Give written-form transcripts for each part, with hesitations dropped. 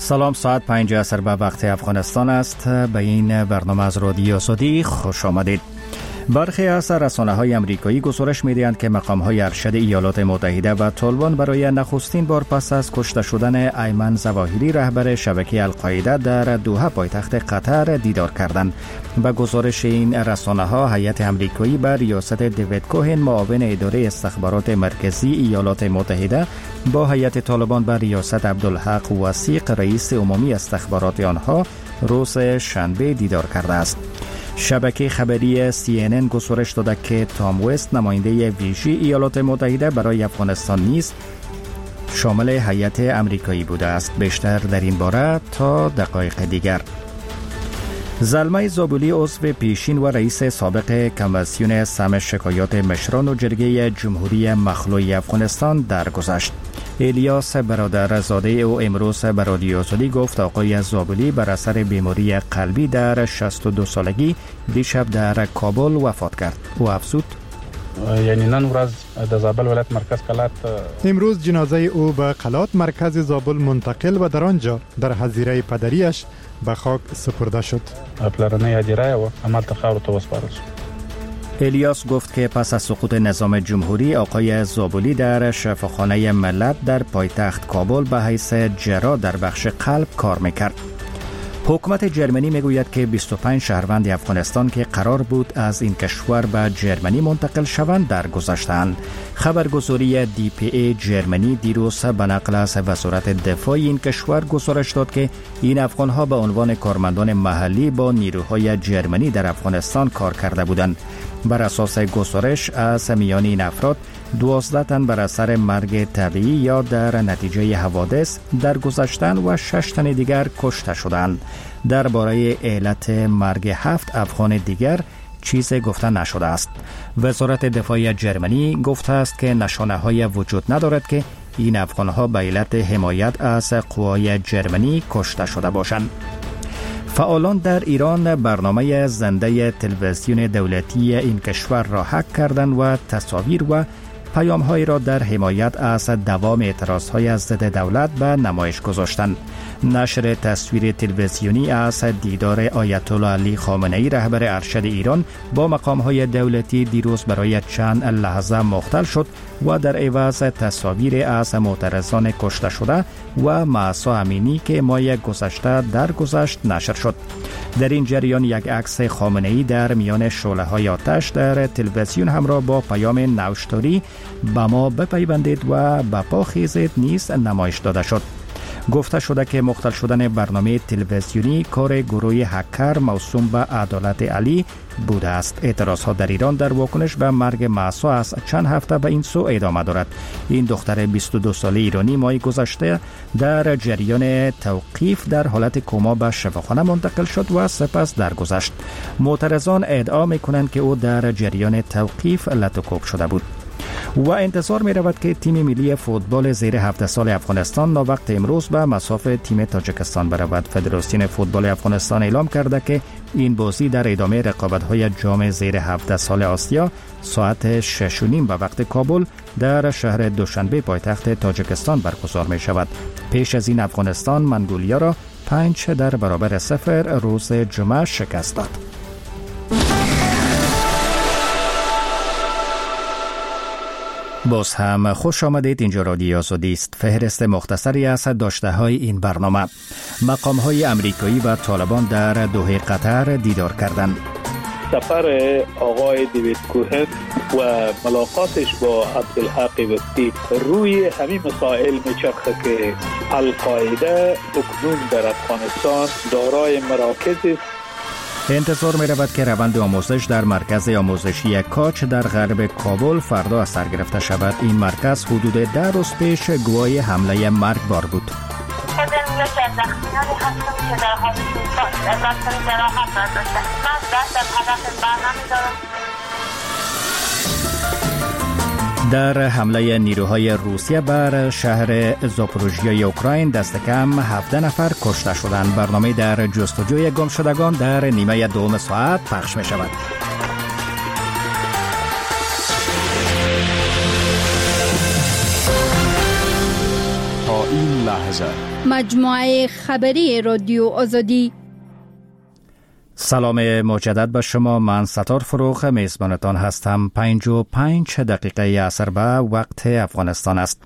سلام، ساعت 5 عصر به وقت افغانستان است. به این برنامه از رادیو آزادی خوش آمدید. برخی از رسانه‌های آمریکایی گزارش می‌دهند که مقام‌های ارشد ایالات متحده و طالبان برای نخستین بار پس از کشته شدن ایمن ظواهری رهبر شبکه القاعده در دوحه پایتخت قطر دیدار کردند. به گزارش این رسانه‌ها، هیئت آمریکایی بر ریاست دیوید کوهن معاون اداره استخبارات مرکزی ایالات متحده با هیئت طالبان بر ریاست عبدالحق وثیق رئیس عمومی استخبارات آنها روز شنبه دیدار کرده است. شبکه خبری CNN گزارش داده که تام وست نماینده ویژه ایالات متحده برای افغانستان نیز شامل هیئت آمریکایی بوده است. بیشتر در این باره تا دقایق دیگر. زلمه زابلی عضو پیشین و رئیس سابق کمیسیون سم شکایات مشران و جرگه جمهوری مخلوع افغانستان درگذشت. الیاس برادرزاده او امروز به رادیو آزادی گفت آقای زابلی بر اثر بیماری قلبی در 62 سالگی دیشب در کابل وفات کرد. او افزود: یعنی نن ورځ د زابل ولایت مرکز قلات امروز جنازه او به قلات مرکز زابل منتقل و در آنجا در حظیره پدریش به خاک سپرده شد. پلرنه حظیره و عمل تخاور تو وسپارل شد. الیاس گفت که پس از سقوط نظام جمهوری آقای زابلی در شفاخانه ملت در پایتخت کابل به حیث جراح در بخش قلب کار میکرد. حکومت جرمنی میگوید که 25 شهروند افغانستان که قرار بود از این کشور به جرمنی منتقل شوند درگذشتند. خبرگزاری DPA جرمنی دیروز به نقل از وزارت دفاع این کشور گزارش داد که این افغانها به عنوان کارمندان محلی با نیروهای جرمنی در افغانستان کار کرده بودند. بر اساس گزارش از میان این افراد 12 تن بر اثر مرگ طبیعی یا در نتیجه حوادث درگذشتند و 6 تن دیگر کشته شدند. درباره علت مرگ 7 افغان دیگر چیزی گفته نشده است. وزارت دفاع جرمنی گفته است که نشانه‌های وجود ندارد که این افغان‌ها به علت حمایت از قوای جرمنی کشته شده باشند. فعالان در ایران برنامه زنده تلویزیون دولتی این کشور را هک کردند و تصاویر و پیام‌های را در حمایت از دوام اعتراض‌های از ضد دولت به نمایش گذاشتند. نشر تصویر تلویزیونی از دیدار آیت الله علی خامنه‌ای رهبر ارشد ایران با مقام‌های دولتی دیروز برای چند لحظه مختل شد و در عوض تصاویر از معترضان کشته شده و مهسا امینی که ماه گذشته درگذشت نشر شد. در این جریان یک عکس خامنه‌ای در میان شعله‌های آتش در تلویزیون همراه با پیام نوشتاری به ما بپیوندید و به پا خیزید نیز نمایش داده شد. گفته شده که مختل شدن برنامه تلویزیونی کار گروه هکر موسوم به عدالت علی بوده است. اعتراضها در ایران در واکنش به مرگ مهسا از چند هفته به این سو ادامه دارد. این دختر 22 ساله ایرانی ماه گذشته در جریان توقیف در حالت کما به شفاخانه منتقل شد و سپس درگذشت. معترضان ادعا می‌کنند که او در جریان توقیف لطو شده بود. و انتظار می رود که تیم ملی فوتبال زیر 17 سال افغانستان ناوقت امروز به مصاف تیم تاجیکستان برود. فدراسیون فوتبال افغانستان اعلام کرده که این بازی در ادامه رقابت‌های جام زیر 17 سال آسیا ساعت 6:30 به وقت کابل در شهر دوشنبه پایتخت تاجیکستان برگزار می شود. پیش از این افغانستان منگولیا را 5-0 روز جمعه شکست داد. باز هم خوش آمدید. اینجا رادیو آزادی است. فهرست مختصری از داشته‌های این برنامه. مقام‌های آمریکایی و طالبان در دوحه قطر دیدار کردند. سفر آقای دیوید کوهن و ملاقاتش با عبدالحق وثیق روی همین مسائل میچرخه که القاعده اکنون در افغانستان دارای مراکز است. انتظار می رود که روند آموزش در مرکز آموزشی کاچ در غرب کابل فردا از سر گرفته شود. این مرکز حدود 10 روز پیش گواه حمله مرگبار بود. در حمله نیروهای روسیه بر شهر زاپوروژیای اوکراین دست کم 17 نفر کشته شدند. برنامه در جستجوی گمشدگان در نیمه دوم ساعت پخش می شود. این لحظه. مجموعه خبری رادیو آزادی. سلام مجدد به شما. من ستار فروخ میزبانتان هستم. 55 دقیقه عصر به وقت افغانستان است.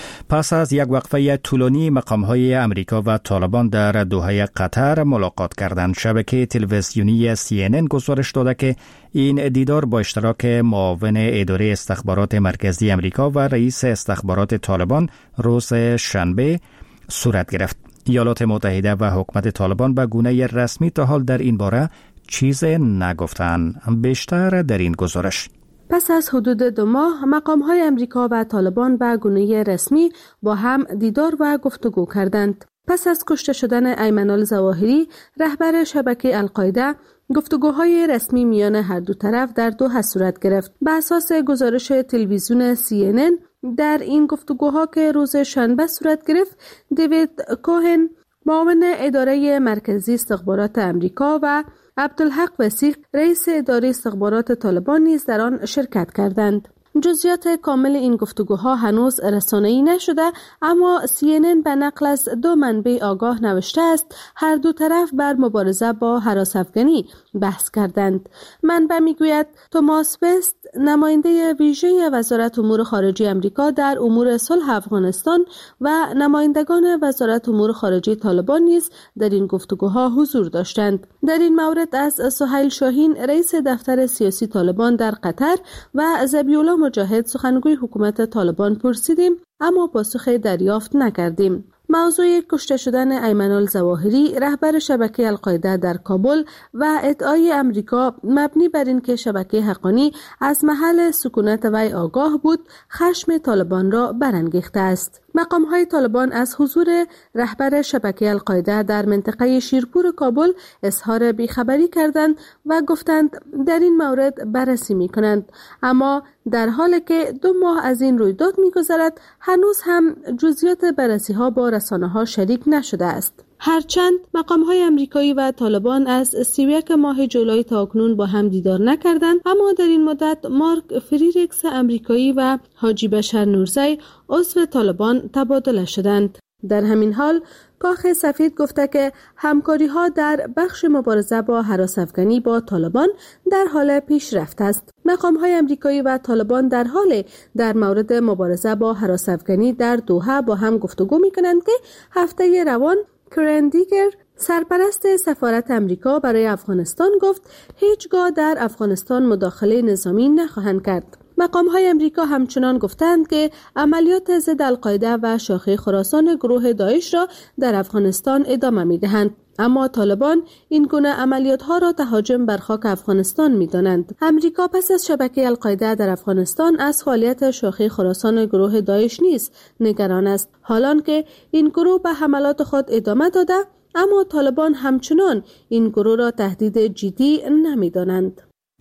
پس از یک وقفه طولانی مقام‌های امریکا و طالبان در دوحه قطر ملاقات کردند. شبکه تلویزیونی CNN گزارش داده که این دیدار با اشتراک معاون اداره استخبارات مرکزی امریکا و رئیس استخبارات طالبان روز شنبه صورت گرفت. ایالات متحده و حکومت طالبان به گونه رسمی تا حال در این باره چیز نگفتند. بیشتر در این گزارش. پس از حدود 2 ماه مقام‌های امریکا و طالبان به گونه رسمی با هم دیدار و گفتگو کردند. پس از کشته شدن ایمن الظواهری رهبر شبکه القاعده، گفتگوهای رسمی میان هر دو طرف در دوحه صورت گرفت. به اساس گزارش تلویزیون CNN در این گفتگوها که روز شنبه صورت گرفت، دیوید کوهن معاون اداره مرکزی استخبارات امریکا و عبدالحق وثیق رئیس اداره استخبارات طالبان نیز در آن شرکت کردند. جزئیات کامل این گفتگوها هنوز رسانه‌ای نشده، اما CNN به نقل از 2 منبع آگاه نوشته است هر دو طرف بر مبارزه با هراس‌افکنی بحث کردند. منبع میگوید توماس وست نماینده ویژه وزارت امور خارجه امریکا در امور صلح افغانستان و نمایندگان وزارت امور خارجه طالبان نیز در این گفتگوها حضور داشتند. در این مورد از سهیل شاهین رئیس دفتر سیاسی طالبان در قطر و ذبیح‌الله مجاهد سخنگوی حکومت طالبان پرسیدیم، اما پاسخ دریافت نکردیم. موضوع کشته شدن ایمن الظواهری رهبر شبکه القاعده در کابل و ادعای امریکا مبنی بر اینکه شبکه حقانی از محل سکونت وی آگاه بود، خشم طالبان را برانگیخته است. مقام‌های طالبان از حضور رهبر شبکه القاعده در منطقه شیرپور کابل اظهار بیخبری کردند و گفتند در این مورد بررسی می‌کنند، اما در حالی که 2 ماه از این رویداد می‌گذرد هنوز هم جزئیات بررسی‌ها با رسانه‌ها شریک نشده است. هرچند مقام‌های امریکایی و طالبان از 31 ماه جولای تا اکنون با هم دیدار نکردند، اما در این مدت مارک فریرکس امریکایی و حاجی بشر نورزی عضو طالبان تبادله شدند. در همین حال کاخ سفید گفته که همکاری‌ها در بخش مبارزه با هراس‌افکنی با طالبان در حال پیشرفت است. مقام‌های امریکایی و طالبان در حال در مورد مبارزه با هراس‌افکنی در دوحه با هم گفتگو می‌کنند که هفته روان کرن دیگر سرپرست سفارت امریکا برای افغانستان گفت هیچگاه در افغانستان مداخله نظامی نخواهند کرد. مقام‌های امریکا همچنان گفتند که عملیات ضد القاعده و شاخه خراسان گروه داعش را در افغانستان ادامه می‌دهند، اما طالبان این گونه عملیات‌ها را تهاجم بر خاک افغانستان می‌دانند. امریکا پس از شبکه القاعده در افغانستان از فعالیت شاخه خراسان گروه داعش نیز نگران است، حالان که این گروه به حملات خود ادامه داده، اما طالبان همچنان این گروه را تهدید جدی نمی‌دانند.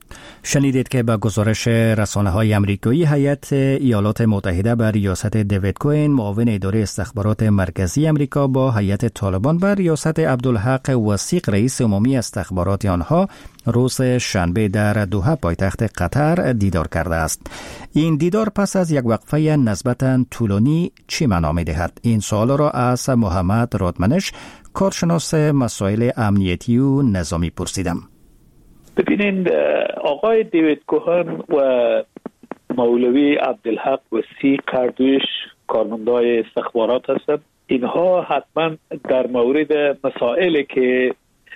شنیدید که با گزارش رسانه‌های امریکایی هیئت ایالات متحده بر ریاست دیوید کوهن معاون اداره استخبارات مرکزی امریکا با هیئت طالبان بر ریاست عبدالحق وثیق رئیس عمومی استخبارات آنها روز شنبه در دوحه پایتخت قطر دیدار کرده است. این دیدار پس از یک وقفه نسبتاً طولانی چی معنا می‌دهد؟ این سوال را از محمد رادمنش کارشناس مسائل امنیتی و نظامی پرسیدم. ببینید، آقای دیوید کوهن و مولوی عبدالحق وثیق هر دویش کارمندای استخبارات هستند. اینها حتما در مورد مسائلی که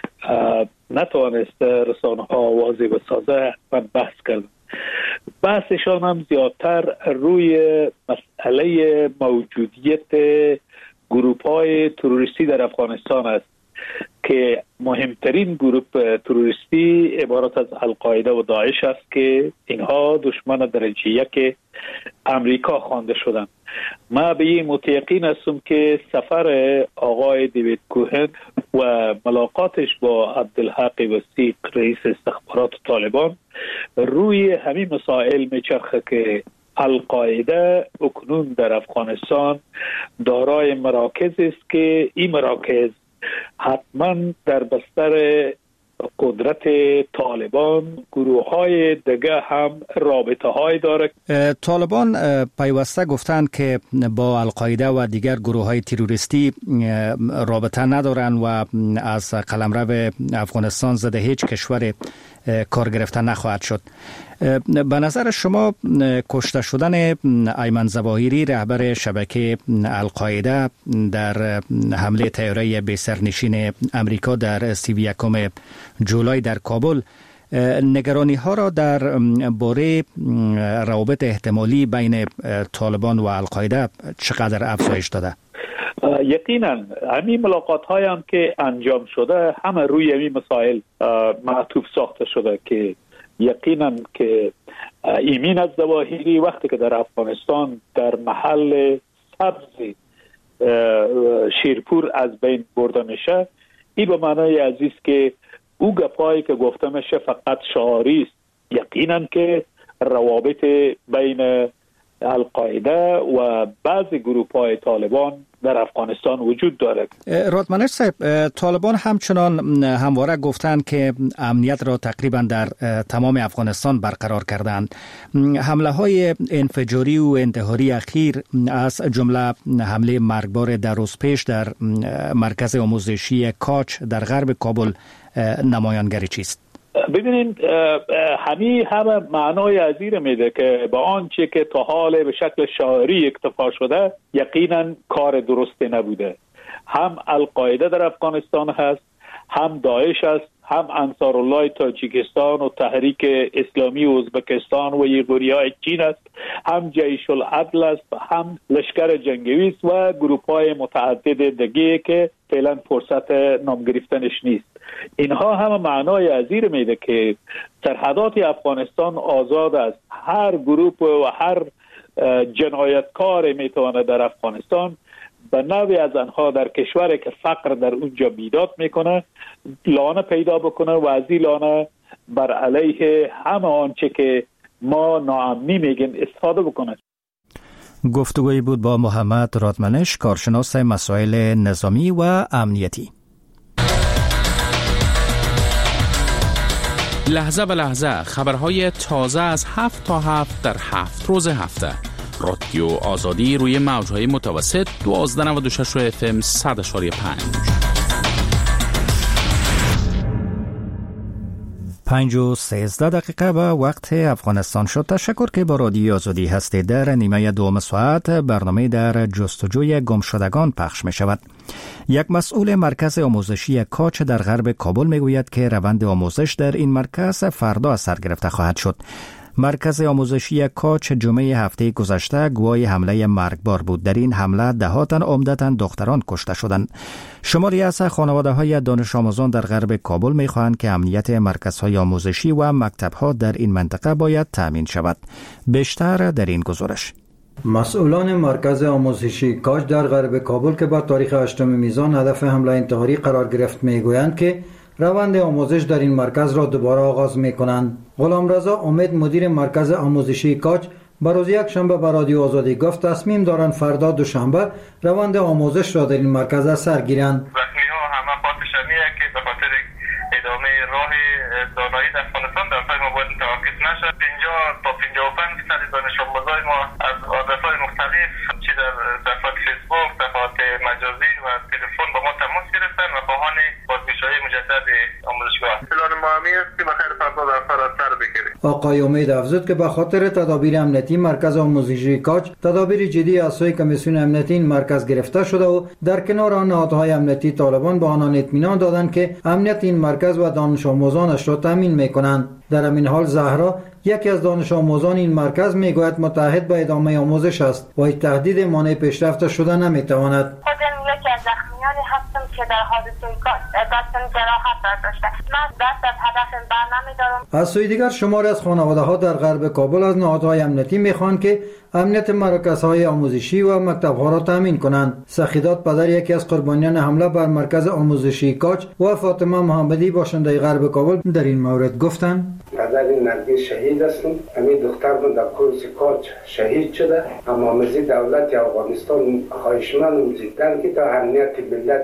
نتوانست رسانه‌ها واضح بسازه حتما بحث کردند. بحثشان هم زیادتر روی مسئله موجودیت گروه‌های تروریستی در افغانستان است که مهمترین گروه تروریستی عبارت از القاعده و داعش است که اینها دشمن درجه 1 امریکا خوانده شدند. ما به این متیقین هستم که سفر آقای دیوید کوهن و ملاقاتش با عبدالحق وثیق رئیس استخبارات طالبان روی همین مسائل میچرخه که القاعده اکنون در افغانستان دارای مراکز است که این مراکز حتما در بستر قدرت طالبان گروه های دیگه هم رابطه های داره. طالبان پیوسته گفتند که با القاعده و دیگر گروه های تروریستی رابطه ندارن و از قلمرو افغانستان ضد هیچ کشور کار گرفته نخواهد شد. به نظر شما کشته شدن ایمن ظواهری رهبر شبکه القاعده در حمله طیاره بی سرنشین امریکا در 31 جولای در کابل نگرانی ها را در باره روابط احتمالی بین طالبان و القاعده چقدر افزایش داده؟ یقینا همین ملاقات های هم که انجام شده همه روی همین مسائل معطوف ساخته شده که یقینا که ایمن الظواهری وقتی که در افغانستان در محل سبز شیرپور از بین برده میشه، این به معنای عزیز که او گپایی که گفته میشه فقط شعاری است. یقینا که روابط بین القاعده و بعضی گروه‌های طالبان در افغانستان وجود دارد. رادمنش صاحب، طالبان همچنان همواره گفتند که امنیت را تقریبا در تمام افغانستان برقرار کردند. حمله های انفجاری و انتحاری اخیر از جمله حمله مرگبار در روز پیش در مرکز آموزشی کاچ در غرب کابل نمایانگری چیست؟ ببینید همه معنای عزیر میده که با آنچه که تا حال به شکل شعاری اکتفا شده یقینا کار درستی نبوده. هم القاعده در افغانستان هست، هم داعش است، هم انصارالله تاجیکستان و تحریک اسلامی ازبکستان و یغوریای چین است، هم جیش العدل است، هم لشکر جنگی است و گروه‌های متعدد دیگه که فعلا فرصت نام گرفتنش نیست. اینها هم معنای عزیر میده که سرحدات افغانستان آزاد است. هر گروه و هر جنایتکار میتونه در افغانستان به نوعی از آنها در کشوری که فقر در اونجا بیداد میکنه لانه پیدا بکنه و از این لانه بر علیه همه آنچه که ما ناامنی میگیم استفاده بکنه. گفتگویی بود با محمد رادمنش، کارشناس مسائل نظامی و امنیتی. لحظه به لحظه خبرهای تازه از 7 تا 7 در 7 روز هفته. رادیو آزادی روی موجهای متوسط 1296 FM 100.5. 5:13 به وقت افغانستان شد. تشکر که با رادیو آزادی هستید. در نیمه دوم ساعت برنامه در جستجوی گمشدگان پخش می شود. یک مسئول مرکز آموزشی کاچ در غرب کابل می گوید که روند آموزش در این مرکز فردا از سر گرفته خواهد شد. مرکز آموزشی کاچ جمعه هفته گذشته گواه حمله مرگبار بود. در این حمله ده‌ها تن عمدتاً دختران کشته شدند. شماری از خانواده‌های دانش آموزان در غرب کابل می‌خواهند که امنیت مرکزهای آموزشی و مکتب‌ها در این منطقه باید تامین شود. بیشتر در این گزارش. مسئولان مرکز آموزشی کاچ در غرب کابل که با تاریخ 8 میزان هدف حمله انتحاری قرار گرفت میگویند که روند آموزش در این مرکز را دوباره آغاز می‌کنند. غلامرضا امید مدیر مرکز آموزشی کاچ با روز یک شنبه به رادیو آزادی گفت تصمیم دارند فردا دوشنبه روند آموزش را در این مرکز از سر گیرند. رسمی‌ها همه پاسشانیه که به خاطر ادامه راه دانایی در افغانستان در فهم باید توقف نشد. 50 تا 55% دانش آموزای ما از آدرس‌های مختلف چه در صفحات فیسبوک، صفحات مجازی و تلفن با ما تماس گرفتن و خواهان بازنشایی مجدد آموزشگاه. پلان ما است که بخیر فردا در سر بگیریم. آقای امید افزود که به خاطر تدابیر امنیتی مرکز آموزشی کاچ تدابیر جدی از سوی کمیسیون امنیتی این مرکز گرفته شده و در کنار آن نهادهای امنیتی طالبان به آنان اطمینان دادند که امنیت این مرکز و دانش آموزانش را تامین می‌کنند. در همین حال زهرا یکی از دانش آموزان این مرکز میگوید متعهد به ادامه آموزش است و هیچ تهدید مانع پیشرفت شده نمیتواند. یکی از زخمیانی هستم که در حادثه دستم جراحت داشته. من دست از هدفم بر نمیدارم. از سوی دیگر شماری از خانواده‌ها در غرب کابل از نهادهای امنیتی میخوان که امنیت مرکزهای آموزشی و مکتب‌ها را تامین کنند. سخیدات پدر یکی از قربانیان حمله بر مرکز آموزشی کاچ و فاطمه محمدی باشنده غرب کابل در این مورد گفتند: پدر نرگس شهید هستم. همین دختر من در کورس کاچ شهید شده. اما مزید دولت افغانستان خواهشمند می‌کنم که تا امنیت ملت افغانستان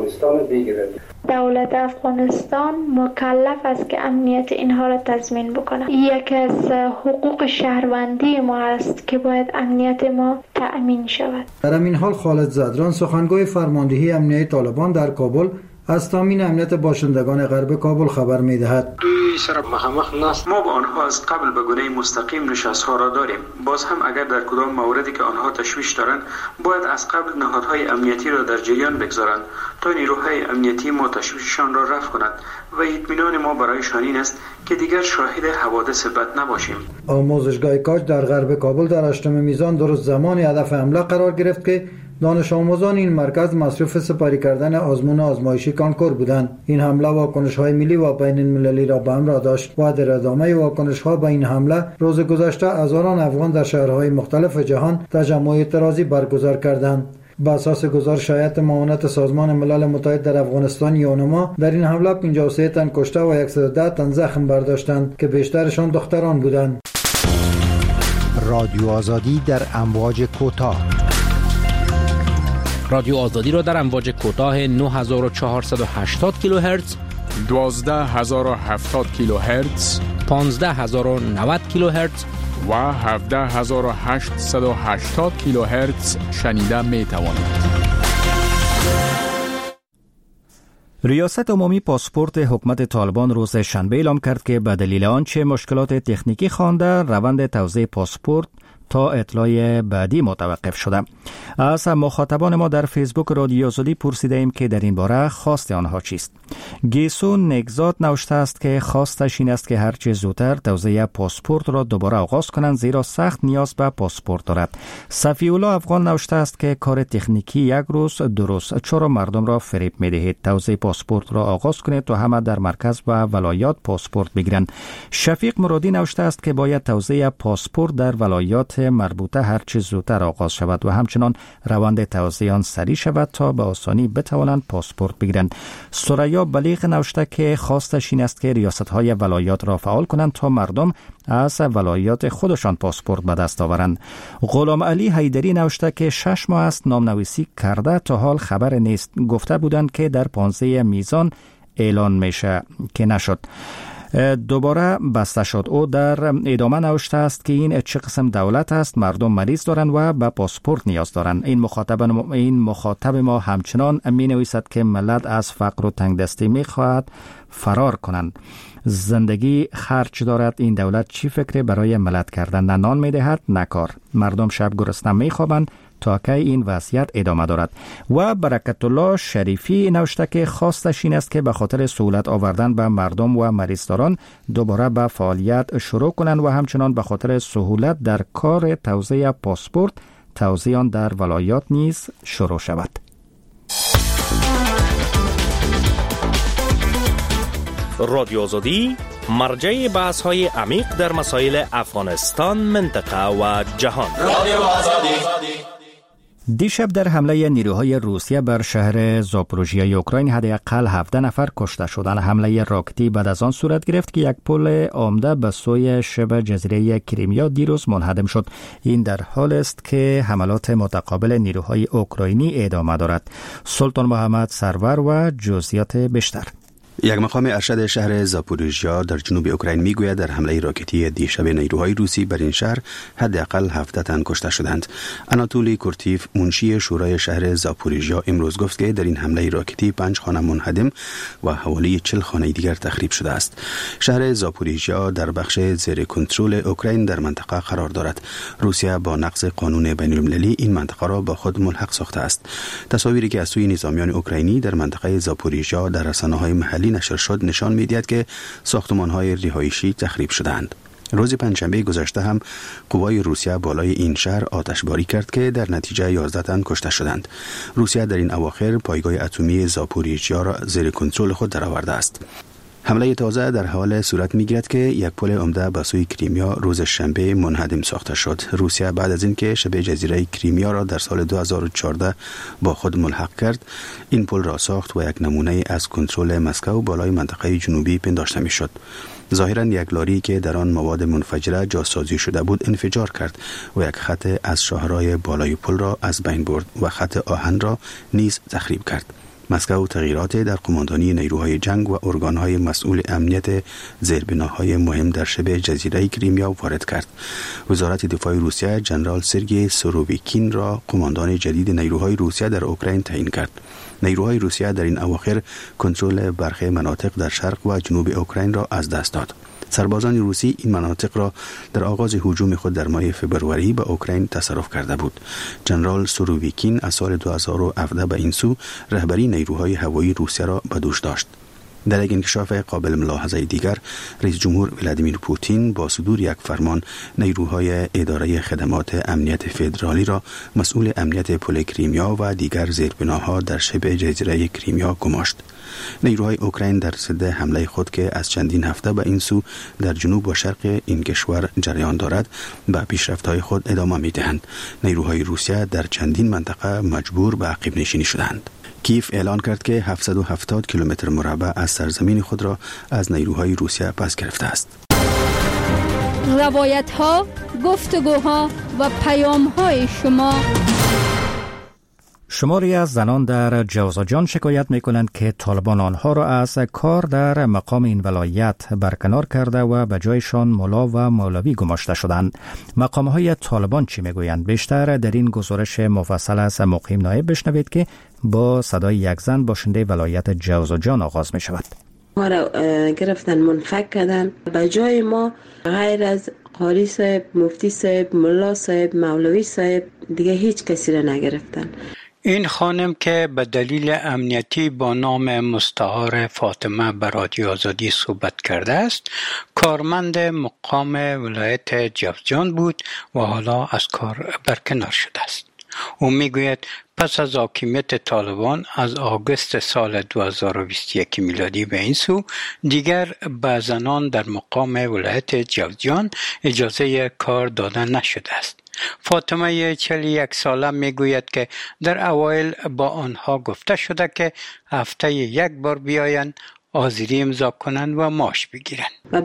افغانستان بگیرد. دولت افغانستان مکلف است که امنیت اینها را تضمین بکنه. یکی از حقوق شهروندی ما است که باید امنیت ما تأمین شود. در این حال خالد زدران سخنگوی فرماندهی امنیتی طالبان در کابل از تامین امنیت باشندگان غرب کابل خبر می‌دهد. دوی سر مخامخ نست. ما با آنها از قبل به گونه مستقیم نشست‌ها را داریم. باز هم اگر در کدام موردی که آنها تشویش دارند باید از قبل نهادهای امنیتی را در جریان بگذارند تا نیروهای امنیتی ما تشویششان را رفع کنند و اطمینان ما برایشان این است که دیگر شاهد حوادث بد نباشیم. آموزشگاه کاج در غرب کابل در 8 میزان درست زمان هدف حمله قرار گرفت که دانش آموزان این مرکز مصروف سپاری کردن آزمون آزمایشی کانکور بودند. این حمله واکنش‌های ملی و بین المللی را به همراه داشت و در ادامه واکنش‌ها به این حمله روز گذشته هزاران افغان در شهرهای مختلف جهان تجمع اعتراضی برگزار کردند. بر اساس گزارش هیئت معاونت سازمان ملل متحد در افغانستان یونما در این حمله 53 تن کشته و 110 تن زخم برداشتند که بیشترشان دختران بودند. رادیو آزادی در امواج کوتاه. رادیو آزادی را در امواج کوتاه 9480 کیلوهرتز، 12070 کیلوهرتز، 15090 کیلوهرتز و 17880 کیلوهرتز شنیده می توانید. ریاست عمومی پاسپورت حکومت طالبان روز شنبه اعلام کرد که به دلیل آنچه مشکلات تکنیکی خوانده روند توزیع پاسپورت تا اطلاع بعدی متوقف شده. از مخاطبان ما در فیسبوک رادیو آزادی پرسیده ایم که در این باره خواست آنها چیست. گیسو نگزاد نوشته است که خواستش این است که هرچه زودتر توزیع پاسپورت را دوباره آغاز کنند زیرا سخت نیاز به پاسپورت دارد. صفی الله افغان نوشته است که کار تکنیکی یک روز درست چرا مردم را فریب می‌دهید. توزیع پاسپورت را آغاز کنید تا همه در مرکز و ولایات پاسپورت بگیرند. شفیق مرادی نوشته است که باید توزیع پاسپورت در ولایات مربوطه هرچه زودتر آغاز شود و همچنان روند توزیع آن سریع شود تا به آسانی بتوانند پاسپورت بگیرند. سریا بلیغ نوشته که خواستش این است که ریاست‌های ولایات را فعال کنند تا مردم از ولایات خودشان پاسپورت به دست آورند. غلام علی حیدری نوشته که 6 ماه است نامنویسی کرده تا حال خبر نیست. گفته بودند که در 15 میزان اعلان میشه که نشد. دوباره بسته شد. او در ادامه نوشته است که این چه قسم دولت است؟ مردم مریض دارند و به پاسپورت نیاز دارند. این مخاطب ما همچنان می نویسد که ملت از فقر و تنگدستی می خواهد فرار کنند. زندگی خرج دارد. این دولت چی فکر برای ملت کردن؟ نه نان می دهد نه کار. مردم شب گرسنه می خوابند تا که این وضعیت ادامه دارد. و برکت الله شریفی نوشته که خواستش این است که به خاطر سهولت آوردن به مردم و مریضداران دوباره به فعالیت شروع کنند و همچنان به خاطر سهولت در کار توزیع پاسپورت توزیع آن در ولایات نیز شروع شود. رادیو آزادی مرجع بحث‌های عمیق در مسائل افغانستان، منطقه و جهان. رادیو آزادی. دیشب در حمله نیروهای روسیه بر شهر زاپوروژیای اوکراین حداقل 17 نفر کشته شدند. حمله راکتی بعد از آن صورت گرفت که یک پل عمده به سوی شبه جزیره کریمیا دیروز منهدم شد. این در حال است که حملات متقابل نیروهای اوکراینی ادامه دارد. سلطان محمد سرور و جزئیات بیشتر. یک مقام ارشد شهر زاپوروژیا در جنوب اوکراین میگوید در حمله راکتی دیشب نیروهای روسی بر این شهر حداقل 17 تن کشته شدند. آناتولی کورتیف منشی شورای شهر زاپوروژیا امروز گفت که در این حمله راکتی 5 خانه منهدم و حوالی 40 خانه دیگر تخریب شده است. شهر زاپوروژیا در بخش زیر کنترل اوکراین در منطقه قرار دارد. روسیه با نقض قانون بین المللی این منطقه را با خود ملحق ساخته است. تصاویری که از سوی نظامیان اوکراینی در منطقه زاپوروژیا در رسانه‌های محلی نشر شد نشان می‌دهد که ساختمان‌های رهایشی تخریب شدند. روز پنجشنبه گذشته هم قوای روسیه بالای این شهر آتشباری کرد که در نتیجه 11 تن کشته شدند. روسیه در این اواخر پایگاه اتمی زاپوروژیا را زیر کنترل خود درآورده است. حمله تازه در حال صورت می‌گیرد که یک پل عمده به سوی کریمیا روز شنبه منهدم ساخته شد. روسیه بعد از اینکه شبه جزیره کریمیا را در سال 2014 با خود ملحق کرد، این پل را ساخت و یک نمونه از کنترل مسکو بالای منطقه جنوبی پنداشته می‌شد. ظاهراً یک لاری که در آن مواد منفجره جاسازی شده بود انفجار کرد و یک خط از شاهراه بالای پل را از بین برد و خط آهن را نیز تخریب کرد. مسکو تغییرات در قماندانی نیروهای جنگ و ارگانهای مسئول امنیت زیربناهای مهم در شبه جزیره کریمیا وارد کرد. وزارت دفاع روسیه جنرال سرگئی سوروویکین را قماندان جدید نیروهای روسیه در اوکراین تعیین کرد. نیروهای روسیه در این اواخر کنترل برخی مناطق در شرق و جنوب اوکراین را از دست داد. سربازان روسی این مناطق را در آغاز هجوم خود در ماه فبروری به اوکراین تصرف کرده بود. جنرال سوروویکین از سال 2017 به این سو رهبری نیروهای هوایی روسیه را به دوش داشت. در یک انکشاف قابل ملاحظه دیگر، رئیس جمهور ولادیمیر پوتین با صدور یک فرمان نیروهای اداره خدمات امنیت فدرالی را مسئول امنیت پل کریمیا و دیگر زیربناها در شبه جزیره کریمیا گماشت. نیروهای اوکراین در ضد حمله خود که از چندین هفته به این سو در جنوب و شرق این کشور جریان دارد به پیشرفت‌های خود ادامه می‌دهند. نیروهای روسیه در چندین منطقه مجبور به عقب نشینی شدند. کیف اعلان کرد که 770 کیلومتر مربع از سرزمین خود را از نیروهای روسیه پس گرفته است. روایت‌ها، گفتگوها و پیام‌های شما. شماری از زنان در جوزجان شکایت می‌کنند که طالبان آنها را از کار در مقام این ولایت برکنار کرده و به جایشان مولا و مولوی گماشته شدند. مقام‌های طالبان چی می‌گویند؟ بیشتر در این گزارش مفصل از مقیم نایب بشنوید که با صدای یک زن باشنده ولایت جوزجان آغاز می‌شود. ما را گرفتن منفک کردن. به جای ما غیر از قاری صاحب، مفتی صاحب، ملا صاحب، مولوی صاحب دیگه هیچ کسی را نگرفتن. این خانم که به دلیل امنیتی با نام مستعار فاطمه به رادیو آزادی صحبت کرده است، کارمند مقام ولایت جوزجان بود و حالا از کار برکنار شده است. او میگوید پس از حاکمیت طالبان از آگوست سال 2021 میلادی به این سو دیگر به زنان در مقام ولایت جوزجان اجازه کار داده نشده است. فاطمه 41 ساله میگوید که در اوایل با آنها گفته شده که هفته یک بار بیایند، حاضری امضا کنند و معاش بگیرند. و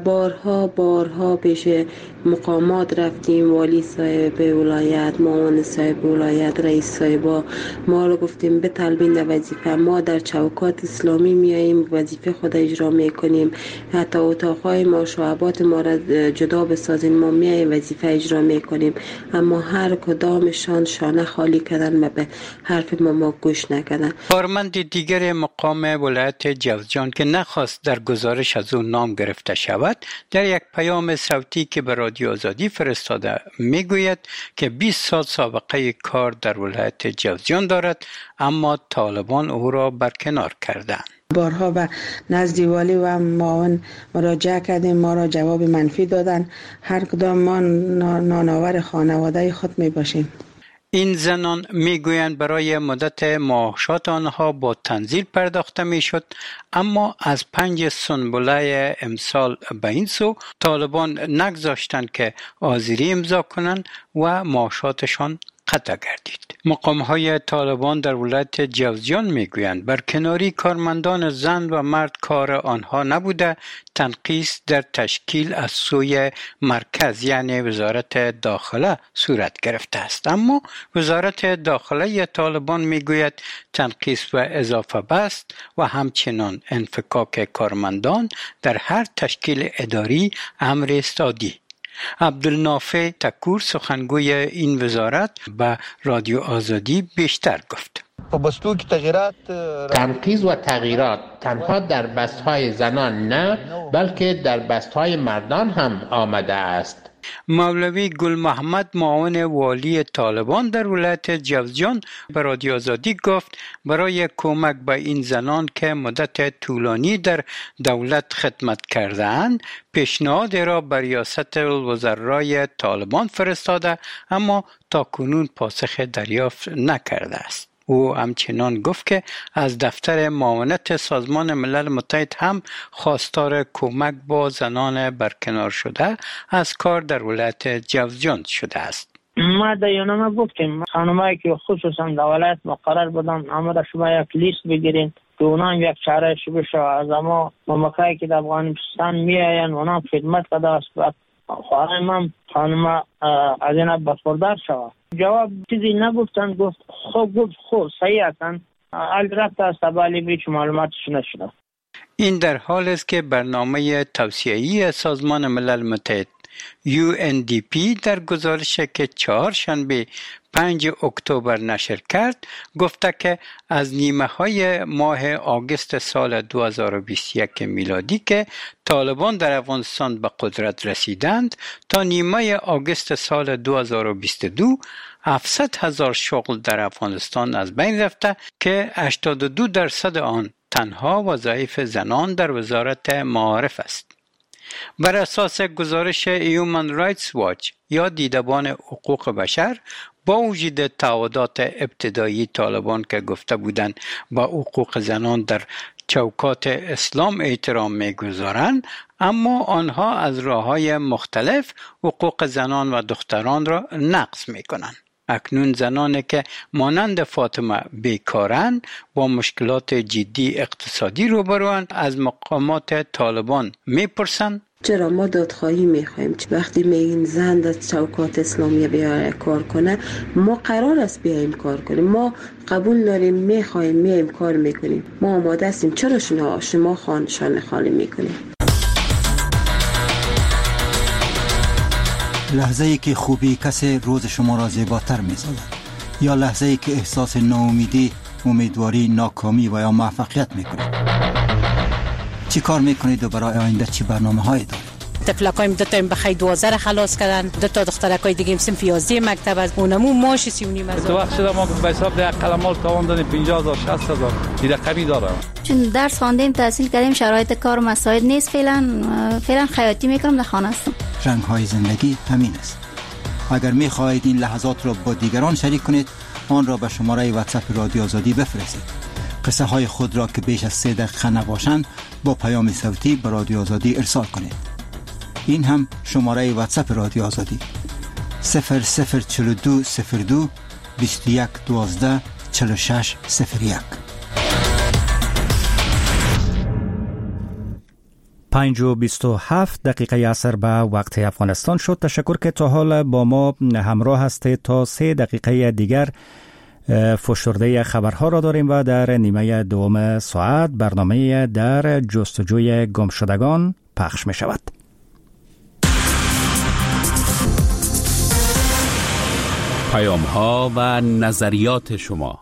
بارها پیش مقامات رفتیم، والی صاحب ولایت، معاون صاحب ولایت، رئیس صاحب، ما رو گفتیم بطلبین در وظیفه. ما در چوکات اسلامی میاییم، وظیفه خود اجرا میکنیم، حتی اتاقهای ما، شعبات ما را جدا بسازین، ما میاییم وظیفه اجرا میکنیم، اما هر کدامشان شانه خالی کردن و به حرف ما گوش نکردن. کارمند دیگر مقام ولایت جوزجان که نخواست در گزارش از او نام گرفته شود، در یک پیام صوتی که به رادیو آزادی فرستاده میگوید که 20 سال سابقه کار در ولایت جوزجان دارد، اما طالبان او را برکنار کردند. بارها و نزد والی و معاون مراجعه کردیم، ما را جواب منفی دادن. هر کدام ما نانآور خانواده خود می باشیم. این زنان میگویند برای مدت معاشات آنها با تنزیل پرداخته میشد، اما از 5 سنبله امسال به این سو طالبان نگذاشتند که حاضری امضا کنند و معاشاتشان قطع گردید. مقام‌های طالبان در ولایت جوزجان میگویند برکناری کارمندان زن و مرد کار آنها نبوده، تنقیص در تشکیل از سوی مرکز یعنی وزارت داخله صورت گرفته است. اما وزارت داخله طالبان میگوید تنقیص و اضافه بست و همچنان انفکاک کارمندان در هر تشکیل اداری امر است عادی. عبدالنافع تکور سخنگوی این وزارت به رادیو آزادی بیشتر گفت. تنقیض و تغییرات تنها در بست‌های زنان نه، بلکه در بست‌های مردان هم آمده است. مولوی گل محمد معاون والی طالبان در ولایت جوزجان به رادیو آزادی گفت برای کمک به این زنان که مدت طولانی در دولت خدمت کرده‌اند پیشنهاد را به ریاست الوزرای طالبان فرستاده، اما تاکنون پاسخ دریافت نکرده است. او همچنان گفت که از دفتر معاونت سازمان ملل متحد هم خواستار کمک با زنان برکنار شده از کار در ولایت جوزجان شده است. ما در یونامه گفتیم خانمایی که خصوصا در ولایت مقرر بودن اما در شما یک لیست بگیرین که اونا یک چاره شبه شو از اما ممکایی که در افغانستان می آین اونا خدمت کده است. خواهیم هم خانم از این بخوردار شود. جواب چیزی نگفتن، گفت خوب صحیح هستن رفته است ولی هیچ معلوماتش نشده. این در حال است که برنامه توسعه‌ای سازمان ملل متحد UNDP در گزارشی که چهارشنبه 5 اکتبر نشر کرد گفته که از نیمه های ماه آگوست سال 2021 میلادی که طالبان در افغانستان به قدرت رسیدند تا نیمه آگوست سال 2022 700,000 شغل در افغانستان از بین رفته که 82% آن تنها وظایف زنان در وزارت معارف است. بر اساس گزارش Human Rights Watch یا دیدبان حقوق بشر، با وجود تعهدات ابتدایی طالبان که گفته بودند با حقوق زنان در چوکات اسلام احترام می‌گذارند، اما آنها از راه‌های مختلف حقوق زنان و دختران را نقض می‌کنند. اکنون زنانی که مانند فاطمه بیکارند با مشکلات جدی اقتصادی روبروند از مقامات طالبان میپرسند چرا ما دادخواهی میخوایم؟ وقتی میگین زن در چوکات اسلامی بیاره کار کنه، ما قرار است بیایم کار کنیم، ما قبول داریم، میخوایم، میایم کار میکنیم، ما آماده هستیم. چرا شما شانه خالی میکنیم؟ لحظه ای که خوبی کسی روز شما را زیباتر می‌سازد، یا لحظه ای که احساس ناامیدی، امیدواری، ناکامی و یا موفقیت میکنید. چی کار میکنید و برای آینده چی برنامه‌هایی دارید؟ تفلکایم دو تا بخای 12 خلاص کردن، دو تا دخترکای دیگه صنف 11 مکتب از اونمو ماش 39,000. تو وقت شده ما به حساب ده قلمال تاوان دادیم 50,000 60,000 این رقمی داره. چون درس خواندیم، تحصیل کردیم، شرایط کار مساعد نیست. فعلا خیاطی میکنم، در خانه هستم. رنگ‌های زندگی همین است. اگر می‌خواهید این لحظات را با دیگران شریک کنید، آن را به شماره واتساپ رادیو آزادی بفرستید. قصه های خود را که بیش از 3 دقیقه نباشند با پیام صوتی به رادیو آزادی ارسال کنید. این هم شماره واتساپ رادیو آزادی 004202 21 12 46 01. 5:27 عصر به وقت افغانستان شد. تشکر که تا حال با ما همراه هستید. تا 3 دقیقه دیگر فشرده خبرها را داریم و در نیمه دوم ساعت برنامه در جستجوی گمشدگان پخش می شود. پیام ها و نظریات شما.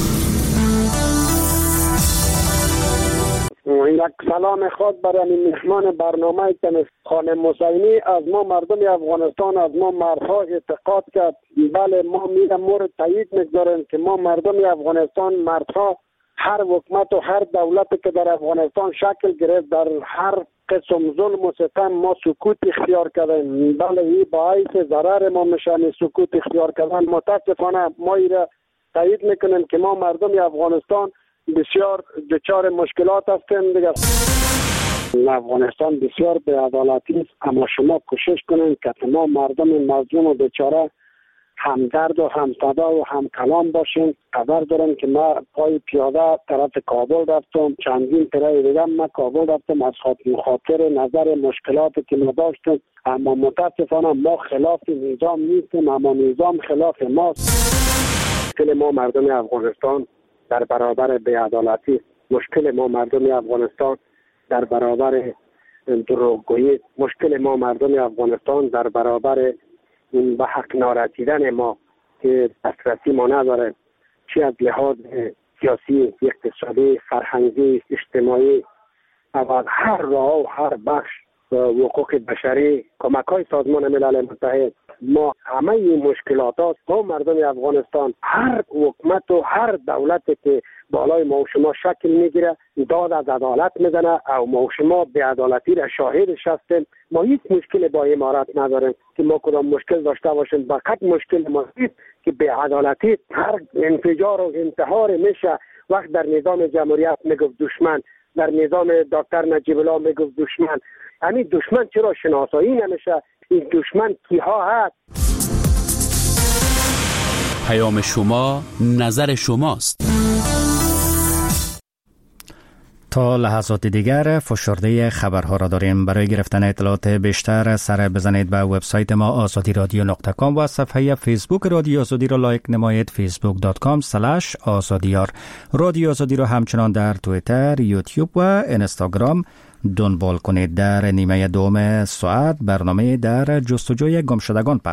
یک سلام خاص برای مهمان برنامه خانم حسینی. از ما مردم افغانستان، از ما مردها اعتقاد کرد. بله، ما میرم مورد تایید میگذاریم که ما مردم افغانستان، مردها، هر حکومت و هر دولتی که در افغانستان شکل گرفت، در هر قسم ظلم و ستم ما سکوت اختیار کردیم. بله، این باعث ضرر ما میشن سکوت اختیار کردن. متاسفانه ما ایره تایید میکنیم که ما مردم افغانستان بسیار دچار مشکلات هستیم دیگه. افغانستان بسیار بی‌عدالتی است، اما شما کوشش کنید که ما مردم مظلوم و بیچاره همدرد و همصدا و همکلام باشیم. خبر دارم که ما پای پیاده طرف کابل رفتم، چندین پیره دیگه ما کابل رفتم از خاطر نظر مشکلاتی که ما داشتیم، اما متاسفانه ما خلاف نظام نیستیم، اما نظام خلاف ماست. مشکل ما مردم افغانستان در برابر بی‌عدالتی، مشکل ما مردم افغانستان در برابر دروغگویی، مشکل ما مردم افغانستان در برابر به حق نارسیدن ما که دسترسی ما نداره، چی از لحاظ سیاسی، اقتصادی، فرهنگی، اجتماعی و هر راه و هر بخش حقوق بشری، کمک‌های سازمان ملل متحد. ما همه این مشکلات هاست. ما مردم افغانستان، هر حکومت و هر دولتی که بالای ما و شما شکل میگیره داد از عدالت میزنه او ما و شما بی‌عدالتی را شاهدش هستیم. ما هیچ مشکل با امارات نداریم که ما کدام مشکل داشته باشیم. فقط مشکل ما است که بی‌عدالتی، هر انفجار و انتحار میشه. وقت در نظام جمهوریت میگفت دشمن، در نظام دکتر نجیب الله میگفت دشمن. همین دشمن چرا شناسایی نمیشه؟ این دشمن کیها هست؟ پیام شما، نظر شماست. تا لحظات دیگر فشرده خبرها را داریم. برای گرفتن اطلاعات بیشتر سر بزنید به وبسایت ما azadiradio.com و صفحه فیسبوک رادیو آزادی را لایک نمایید facebook.com/azadiyar. رادیو آزادی را همچنان در توییتر، یوتیوب و اینستاگرام دنبال کنید. در نیمه دوم ساعت برنامه در جستجوی گمشدگان